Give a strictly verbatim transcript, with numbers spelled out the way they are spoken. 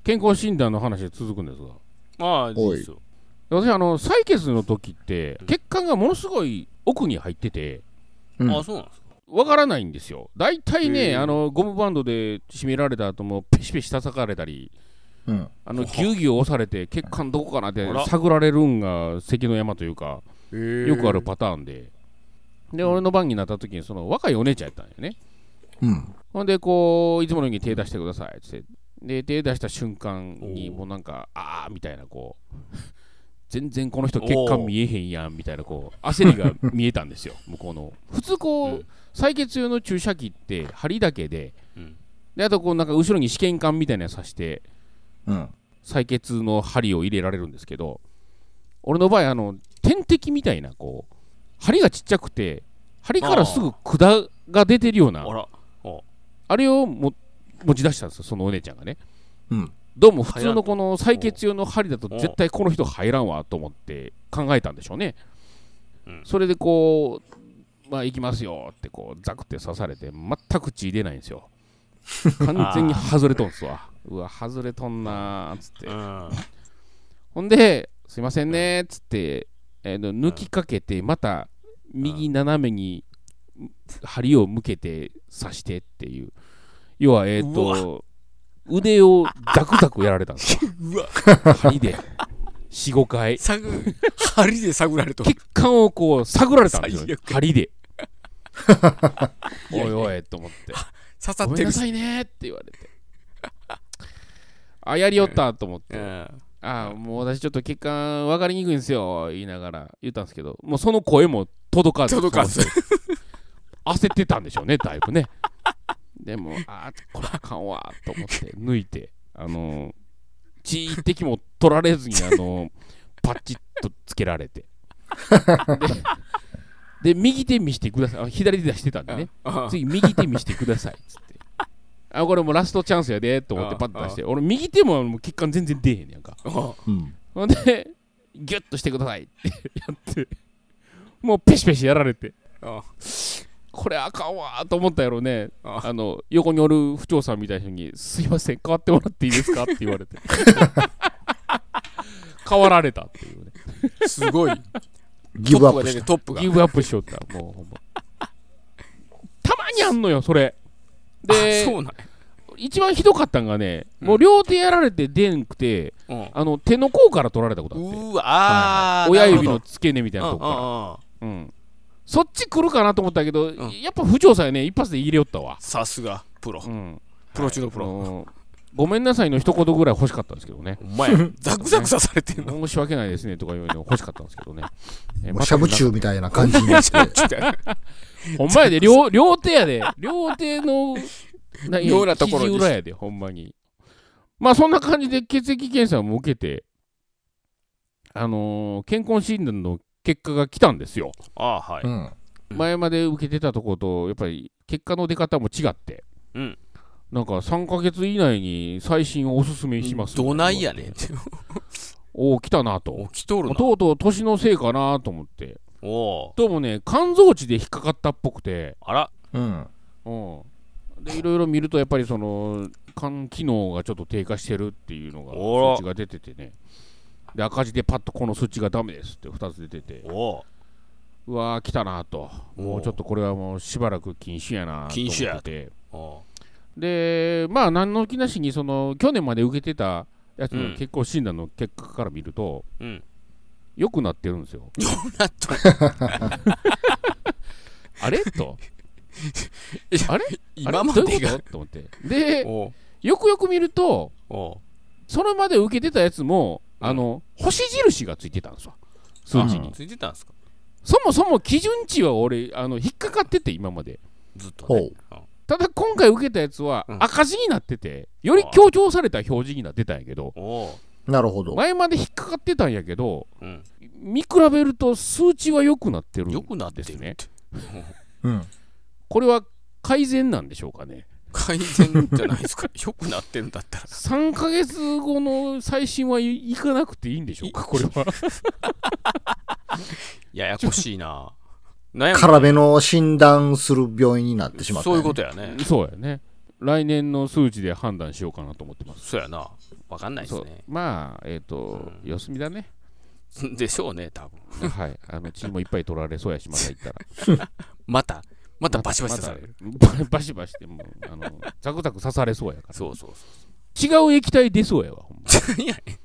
健康診断の話で続くんですが、 ああ、いいですよ。 私あの採血の時って血管がものすごい奥に入ってて、 うん、ああそうなんですか。 わからないんですよ。だいたいね、あのゴムバンドで締められた後もペシペシ叩かれたり、うん、あのギュウギュウ押されて血管どこかなって探られるんが関の山というかよくあるパターンで、で、うん、俺の番になった時にその若いお姉ちゃんやったんよね、うん、ほんでこういつものように手出してくださいってで手出した瞬間にもうなんかあーみたいなこう全然この人血管見えへんやんみたいなこう焦りが見えたんですよ向こうの普通こう、うん、採血用の注射器って針だけで、うん、であとこうなんか後ろに試験管みたいなの刺して、うん、採血の針を入れられるんですけど、俺の場合あの点滴みたいなこう針がちっちゃくて針からすぐ管が出てるような あ, あ, あれをも持ち出したんですよそのお姉ちゃんがね、うん、どうも普通のこの採血用の針だと絶対この人入らんわと思って考えたんでしょうね、うん、それでこうまあ行きますよってこうザクって刺されて全く血出ないんですよ完全に外れとんすわうわ外れとんなーっつって、うん、ほんですいませんねーっつって、えー、抜きかけてまた右斜めに針を向けて刺してっていう要はえっ、ー、と腕をザクザクやられたんですようわ針で よん,ご 回針で探られた血管をこう探られたんですよ針でおいおいと思って刺さってるごめんなさいねって言われてあやりよったと思って、うん、あもう私ちょっと血管分かりにくいんですよ言いながら言ったんですけどもうその声も届かず届かず焦ってたんでしょうねだいぶねでもあこれあかんわと思って抜いてあの血一滴も取られずにあのパッチッとつけられてで, で右手見してください左手出してたんでね次右手見してくださいっつってあこれもうラストチャンスやでと思ってパッと出して俺右手ももう血管全然出えへんやんかほんでギュッとしてくださいってやってもうペシペシやられてああこれあかんわと思ったやろね あ, あの横におる不調さんみたいな人にすいません変わってもらっていいですかって言われて変わられたっていうねすごいギブアップしたトップがギブアップしよったもうほんまたまにあんのよそれでそうなん一番ひどかったんがね、うん、もう両手やられて出んくて、うん、あの手の甲から取られたことあってうわあ、 はいはい、親指の付け根みたいなとこからうんそっち来るかなと思ったけど、うん、やっぱ不調さえね一発で入れよったわさすがプロ、うん、プロ中のプロ、はい、 ごめんなさいの一言ぐらい欲しかったんですけどねお前ザクザク刺されてるの申し訳ないですねとかいうの欲しかったんですけどねえー、ま、しゃぶ中みたいな感じになってほんまやで 両, 両手やで両手のようなところに肘裏やでほんまにまあそんな感じで血液検査も受けてあのー、健康診断の結果が来たんですよあ、はい、うん、 前まで受けてたところとやっぱり結果の出方も違って、うん、なんかさんかげつ以内に再診をおすすめします、 ね、どないやねんおお来たなとお来とるなとうとう年のせいかなと思っておどうもね肝臓値で引っかかったっぽくてあらうん、 うん、でいろいろ見るとやっぱりその肝機能がちょっと低下してるっていうのが数値が出ててねで赤字でパッとこの数値がダメですってふたつ出てておうわー来たなともうちょっとこれはもうしばらく禁止やなと思っててでまあ何の気なしにその去年まで受けてたやつの健康診断の結果から見ると、うん、良くなってるんですよ良くなったあれとあれ今までがと思ってでよくよく見るとそれまで受けてたやつもあの、うん、星印がついてたんですわ数値についてたんですかそもそも基準値は俺あの引っかかってて今までずっとねただ今回受けたやつは赤字になってて、うん、より強調された表示になってたんやけどなるほど前まで引っかかってたんやけど、うん、見比べると数値は良くなってるんですね良くなってるってうん、これは改善なんでしょうかね改善じゃないですか良くなってるんだったらさんかげつごの最新はいかなくていいんでしょうかこれはややこしいな辛めの診断する病院になってしまった、ね、 そういうことやねそうやね来年の数値で判断しようかなと思ってます。 そうやな。わかんないですね。 まあ、えっ、ー、と、うん、様子見だね。 でしょうね、多分。 はい。あの、血もいっぱい取られそうやし、また行ったら。 また、またバシバシ刺される。 ま、バシバシってもう、あの、ザクザク刺されそうやから。 そうそうそう。 違う液体出そうやわ、ほんま。 いや、